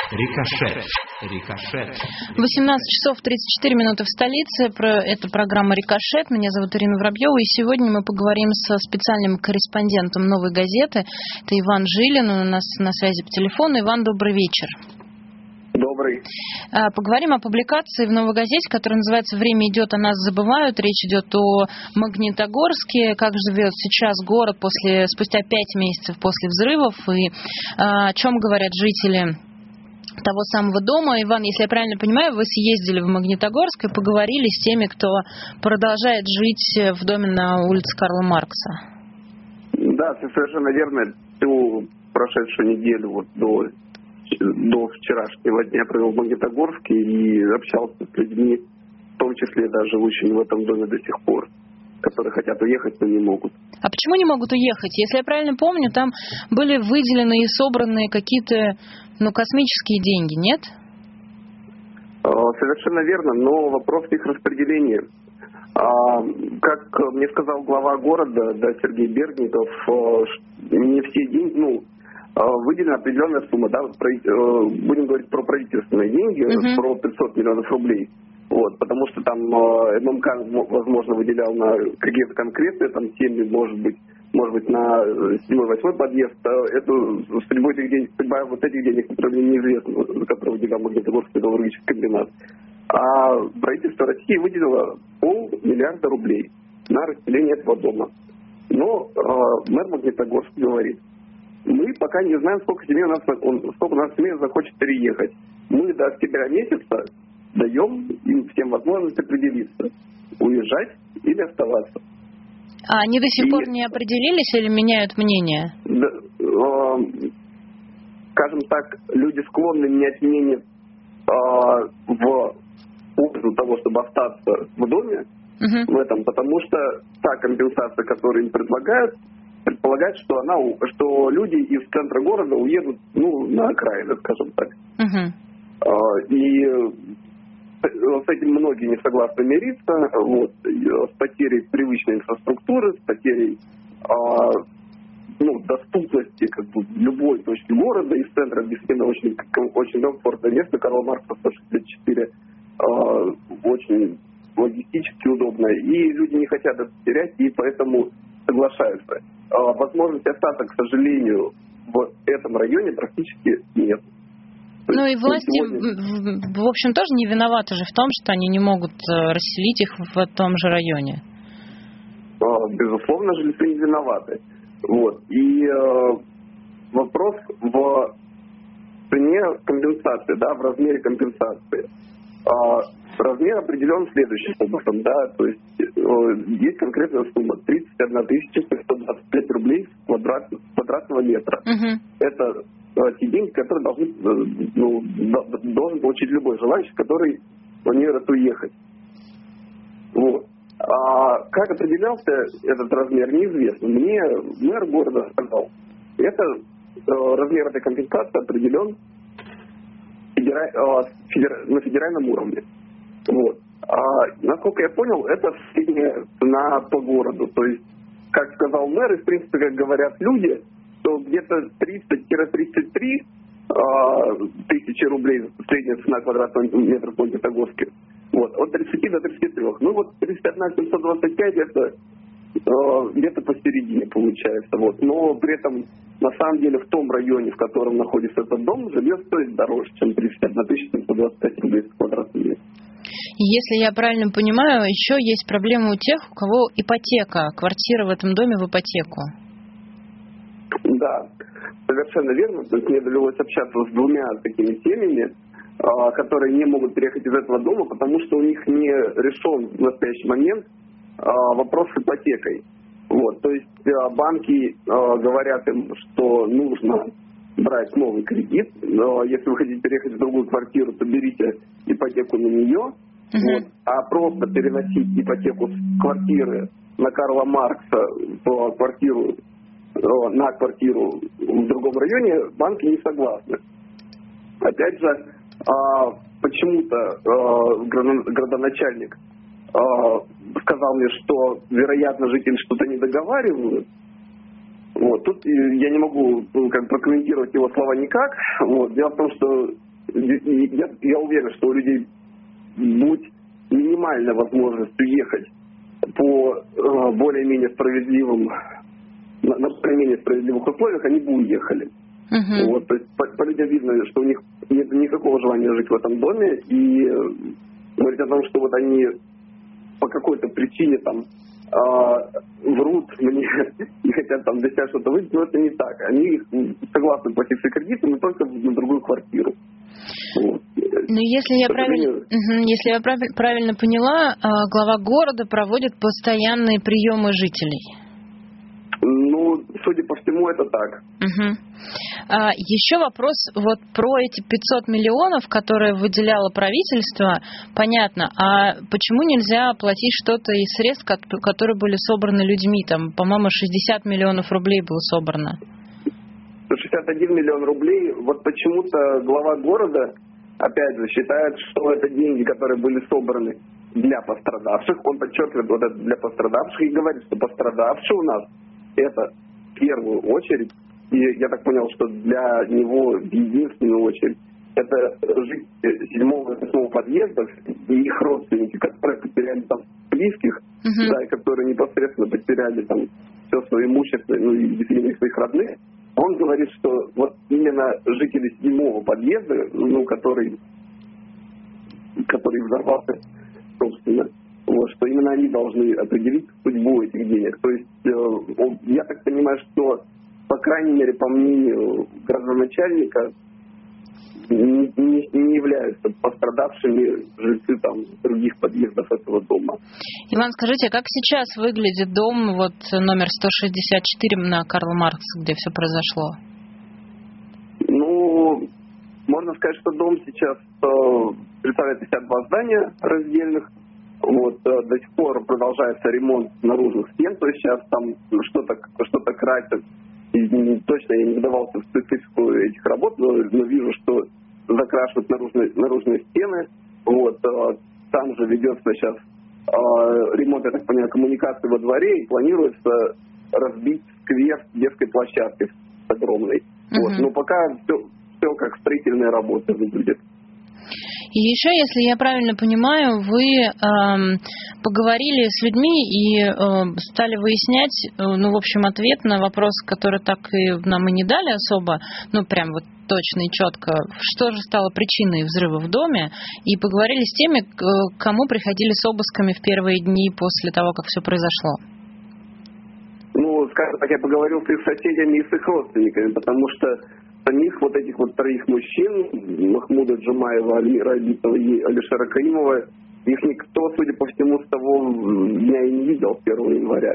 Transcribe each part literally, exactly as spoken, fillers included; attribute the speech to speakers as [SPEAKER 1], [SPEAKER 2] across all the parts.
[SPEAKER 1] Рикошет. Рикошет.
[SPEAKER 2] восемнадцать часов тридцать четыре минуты в столице. Это программа «Рикошет». Меня зовут Ирина Воробьева. И сегодня мы поговорим со специальным корреспондентом «Новой газеты». Это Иван Жилин. Он у нас на связи по телефону. Иван, добрый вечер.
[SPEAKER 3] Добрый.
[SPEAKER 2] Поговорим о публикации в «Новой газете», которая называется «Время идет, о нас забывают». Речь идет о Магнитогорске, как живет сейчас город после, спустя пять месяцев после взрывов, и о чем говорят жители того самого дома. Иван, если я правильно понимаю, вы съездили в Магнитогорск и поговорили с теми, кто продолжает жить в доме на улице Карла Маркса.
[SPEAKER 3] Да, ты совершенно верно. Всю прошедшую неделю вот до, до вчерашнего дня провел в Магнитогорске и общался с людьми, в том числе даже живущими в этом доме до сих пор, которые хотят уехать, но не могут.
[SPEAKER 2] А почему не могут уехать? Если я правильно помню, там были выделены и собраны какие-то, ну, космические деньги, нет?
[SPEAKER 3] Совершенно верно, но вопрос их распределения. Как мне сказал глава города, да, Сергей Бердников, не все деньги, ну, выделена определенная сумма, да, будем говорить про правительственные деньги, uh-huh. про пятьсот миллионов рублей. Вот, потому что там э, ММК, возможно, выделял на какие-то конкретные, там, семьи, может быть, может быть, на седьмой-восьмой подъезд. Эту судьбу этих денег, судьба вот этих денег, которые неизвестны, за которые выделял Магнитогорский металлургический комбинат. А правительство России выделило полмиллиарда рублей на расселение этого дома. Но э, мэр Магнитогорска говорит: мы пока не знаем, сколько семей у нас, он, сколько у нас семей захочет переехать. Мы до октября месяца даем им всем возможность определиться, уезжать или оставаться.
[SPEAKER 2] А они до сих и, пор не определились или меняют мнение?
[SPEAKER 3] Да, э, скажем так, люди склонны менять мнение э, в пользу того, чтобы остаться в доме, uh-huh. в этом, потому что та компенсация, которую им предлагают, предполагает, что она, что люди из центра города уедут, ну, на окраины, скажем так. Uh-huh. э, и с этим многие не согласны мириться, вот, с потерей привычной инфраструктуры, с потерей а, ну, доступности как бы, в любой точке города. Из центра действительно очень, очень комфортное место. Карла Маркса сто шестьдесят четыре а, очень логистически удобно. И люди не хотят это терять, и поэтому соглашаются. А, возможности остаться, к сожалению, в этом районе практически нет.
[SPEAKER 2] Ну и власти, сегодня... в общем, тоже не виноваты же в том, что они не могут расселить их в том же районе.
[SPEAKER 3] Безусловно, жильцы не виноваты. Вот. И э, вопрос в цене компенсации, да, в размере компенсации. Э, размер определен следующим образом, да, то есть э, есть конкретная сумма тридцать одна тысяча сто двадцать пять рублей с квадрат, квадратного метра. Угу. Это те деньги, которые должны, ну, должен получить любой желающий, который планирует уехать. Вот. А как определялся этот размер, неизвестно. Мне мэр города сказал, это размер этой компенсации определен федера... Федера... на федеральном уровне. Вот. А, насколько я понял, это средняя цена по городу. То есть, как сказал мэр, и в принципе, как говорят люди, то где-то тридцать-тридцать три а, тысячи рублей средняя цена квадратного метра в Магнитогорске. Вот, от тридцати до тридцати трёх. Ну вот тридцать одна тысяча семьсот двадцать пять это а, где-то посередине получается. Вот. Но при этом на самом деле в том районе, в котором находится этот дом, жилье стоит дороже, чем тридцать одна тысяча семьсот двадцать пять рублей в квадратный метр.
[SPEAKER 2] Если я правильно понимаю, еще есть проблема у тех, у кого ипотека, квартира в этом доме в ипотеку.
[SPEAKER 3] Да, совершенно верно. Мне довелось общаться с двумя такими семьями, которые не могут переехать из этого дома, потому что у них не решен в настоящий момент вопрос с ипотекой. Вот, то есть банки говорят им, что нужно брать новый кредит. Если вы хотите переехать в другую квартиру, то берите ипотеку на нее. Uh-huh. Вот, а просто переносить ипотеку с квартиры на Карла Маркса в квартиру на квартиру в другом районе банки не согласны. Опять же, почему-то градоначальник сказал мне, что, вероятно, жители что-то не договаривают. Вот. Тут я не могу, ну, как, прокомментировать его слова никак. Вот. Дело в том, что я, я уверен, что у людей будет минимальная возможность уехать по э, более-менее справедливым, на, на более-менее справедливых условиях, они бы уехали. Uh-huh. Вот, то есть по, по людям видно, что у них нет никакого желания жить в этом доме, и э, говорить о том, что вот они по какой-то причине там э, врут мне и хотят там для себя что-то выйти, но это не так. Они согласны платить свои кредиты, но только на другую квартиру. Вот.
[SPEAKER 2] Ну, если я, правиль... угу, если я прав... правильно поняла, глава города проводит постоянные приемы жителей.
[SPEAKER 3] Ну, судя по всему, это так.
[SPEAKER 2] Угу. А, еще вопрос вот про эти пятьсот миллионов, которые выделяло правительство. Понятно. А почему нельзя оплатить что-то из средств, которые были собраны людьми? Там, по-моему, шестьдесят миллионов рублей было собрано.
[SPEAKER 3] шестьдесят один миллион рублей. Вот почему-то глава города, опять же, считает, что это деньги, которые были собраны для пострадавших. Он подчеркивает вот это для пострадавших и говорит, что пострадавшие у нас это в первую очередь, и я так понял, что для него в единственную очередь, это жители седьмого и восьмого подъездов и их родственники, которые потеряли там близких, uh-huh. да, и которые непосредственно потеряли там все свое имущество, ну и действительно своих родных. Он говорит, что вот именно жители седьмого подъезда, ну, который, который взорвался, собственно, вот, что именно они должны определить судьбу этих денег. То есть, э, я так понимаю, что, по крайней мере, по мнению градоначальника, не, не, не являются пострадавшими жильцы там других подъездов этого дома.
[SPEAKER 2] Иван, скажите, а как сейчас выглядит дом вот номер сто шестьдесят четыре на Карла Маркса, где все произошло?
[SPEAKER 3] Ну, можно сказать, что дом сейчас э, представляет из себя два здания раздельных. Вот, э, до сих пор продолжается ремонт наружных стен, то есть сейчас там что-то, что-то красят. И, точно я не вдавался в специфику этих работ, но, но вижу, что закрашивают наружные, наружные стены. Вот, э, там же ведется сейчас э, ремонт, я так понимаю, коммуникации во дворе, и планируется разбить сквер детской площадки огромной. Uh-huh. Вот, но пока все, все как строительные работы выглядит.
[SPEAKER 2] И еще, если я правильно понимаю, вы э, поговорили с людьми и э, стали выяснять, э, ну, в общем, ответ на вопрос, который так и нам и не дали особо, ну, прям вот точно и четко, что же стало причиной взрыва в доме, и поговорили с теми, к кому приходили с обысками в первые дни после того, как все произошло.
[SPEAKER 3] Ну, скажем так, я поговорил с их соседями и с их родственниками, потому что самих вот этих вот троих мужчин, Махмуда Джумаева, Альмира Абитова и Алишера Каримова, их никто, судя по всему, с того дня и не видел, с первого января.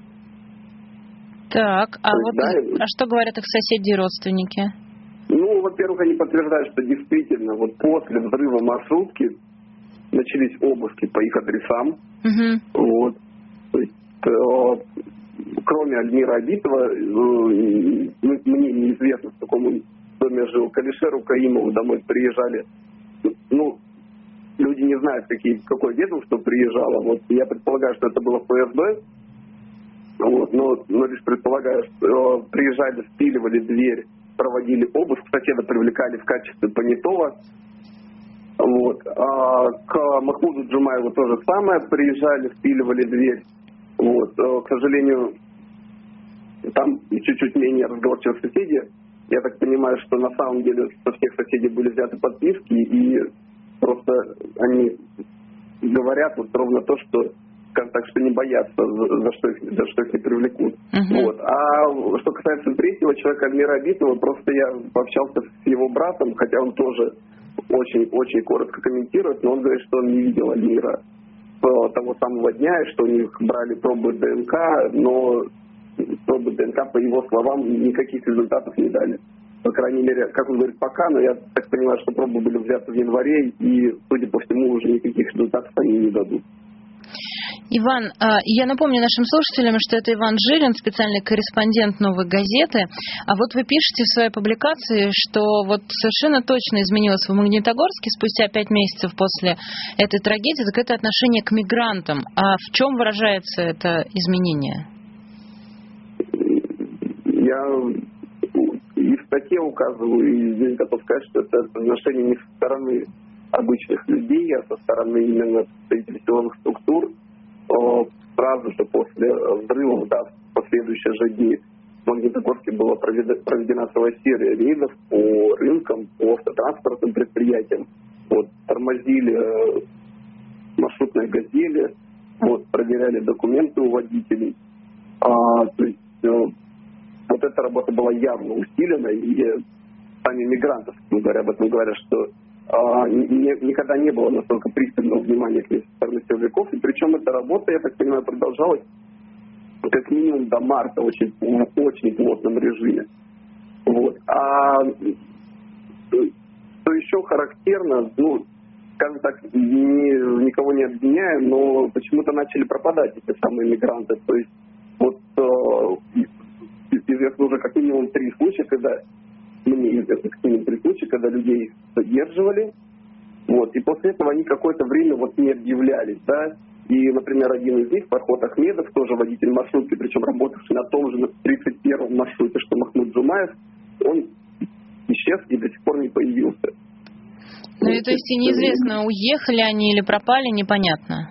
[SPEAKER 2] Так, а,
[SPEAKER 3] То
[SPEAKER 2] вот,
[SPEAKER 3] есть, да,
[SPEAKER 2] а что говорят их соседи и родственники?
[SPEAKER 3] Ну, во-первых, они подтверждают, что действительно вот после взрыва маршрутки начались обыски по их адресам. Uh-huh. Вот. То есть, э, кроме Альмира Абитова, э, мне неизвестно, в каком он доме жил, к Алишеру Каримову домой приезжали. Ну, люди не знают, какие, какое ведомство приезжало. Вот, я предполагаю, что это было ФСБ. Вот, но, но лишь предполагаю, что э, приезжали, спиливали дверь, проводили обыск, соседа привлекали в качестве понятого. Вот. А к Махмуду Джумаеву то же самое, приезжали, спиливали дверь. Вот. К сожалению, там чуть-чуть менее разговорчивые соседи. Я так понимаю, что на самом деле со всех соседей были взяты подписки, и просто они говорят вот ровно то, что, скажем так, что не боятся, за что их, за что их не привлекут. Uh-huh. Вот. А что касается третьего человека, Альмира Абитова, просто я пообщался с его братом, хотя он тоже очень-очень коротко комментирует, но он говорит, что он не видел Альмира с того самого дня, и что у них брали пробы ДНК, но пробы ДНК, по его словам, никаких результатов не дали. По крайней мере, как он говорит, пока, но я так понимаю, что пробы были взяты в январе, и, судя по всему, уже никаких результатов они не дадут.
[SPEAKER 2] Иван, я напомню нашим слушателям, что это Иван Жилин, специальный корреспондент «Новой газеты». А вот вы пишете в своей публикации, что вот совершенно точно изменилось в Магнитогорске спустя пять месяцев после этой трагедии, так это отношение к мигрантам. А в чем выражается это изменение?
[SPEAKER 3] Я и в статье указываю, и здесь готов сказать, что это отношение не со стороны обычных людей, а со стороны именно представителей силовых структур. Сразу же после взрывов, да, в последующие же дни в Магнитогорске была проведена целая серия рейдов по рынкам, по автотранспортным предприятиям. Вот, тормозили маршрутные «Газели», вот, проверяли документы у водителей. А, то есть э, вот эта работа была явно усилена, и сами мигранты, говоря об этом, говорят, что а, не, никогда не было настолько пристального внимания к ней со стороны силовиков, и причем эта работа, я так понимаю, продолжалась как минимум до марта очень, в очень плотном режиме. Вот. А что еще характерно, ну, скажем так, не, никого не обвиняя, но почему-то начали пропадать эти самые мигранты. То есть вот э, известно уже как минимум три случая, когда, мне известно как минимум три случая, когда людей задерживали, вот, и после этого они какое-то время вот не объявлялись, да. И, например, один из них, Фархот Ахмедов, тоже водитель маршрутки, причем работавший на том же, на тридцать первом маршруте, что Махмуд Джумаев, он исчез и до сих пор не появился.
[SPEAKER 2] Ну и то есть и неизвестно, уехали они или пропали, непонятно?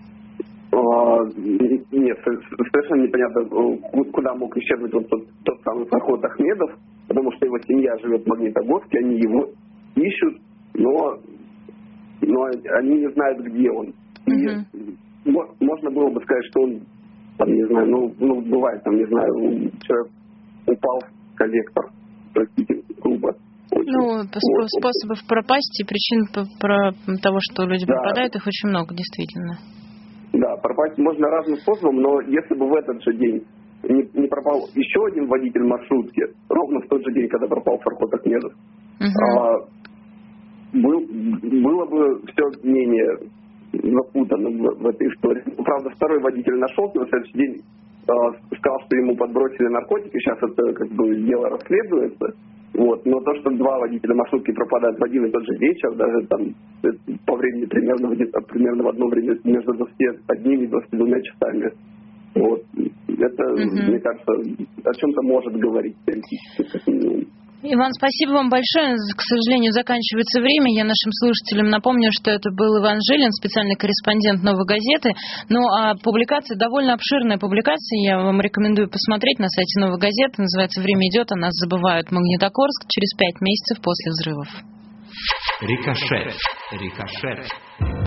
[SPEAKER 3] А, нет, совершенно непонятно, куда мог исчезнуть вот тот, тот самый Фархот Ахмедов, потому что его семья живет в Магнитогорске, они его ищут, но, но они не знают, где он. И угу. можно было бы сказать, что он, там, не знаю, ну, ну бывает, там, не знаю, человек упал в коллектор, простите, грубо. Очень. Ну,
[SPEAKER 2] вот. Способов пропасть и причин про того, что люди да. пропадают, их очень много, действительно.
[SPEAKER 3] Да, пропасть можно разным способом, но если бы в этот же день не, не пропал еще один водитель маршрутки, ровно в тот же день, когда пропал Фархот Ахмедов, угу. а, был, было бы все менее запутано в, в этой истории. Правда, второй водитель нашелся, на следующий день э, сказал, что ему подбросили наркотики, сейчас это как бы дело расследуется. Вот. Но то, что два водителя маршрутки пропадают в один и тот же вечер, даже там по времени примерно, примерно в одно время между двадцатью одним и двадцатью двумя часами. Вот. Это, mm-hmm. мне кажется, о чем-то может говорить теоретически, как минимум.
[SPEAKER 2] Иван, спасибо вам большое. К сожалению, заканчивается время. Я нашим слушателям напомню, что это был Иван Жилин, специальный корреспондент «Новой газеты». Ну, а публикация, довольно обширная публикация, я вам рекомендую посмотреть на сайте «Новой газеты». Называется «Время идет, о нас забывают. Магнитогорск через пять месяцев после взрывов».
[SPEAKER 1] Рикошет. Рикошет.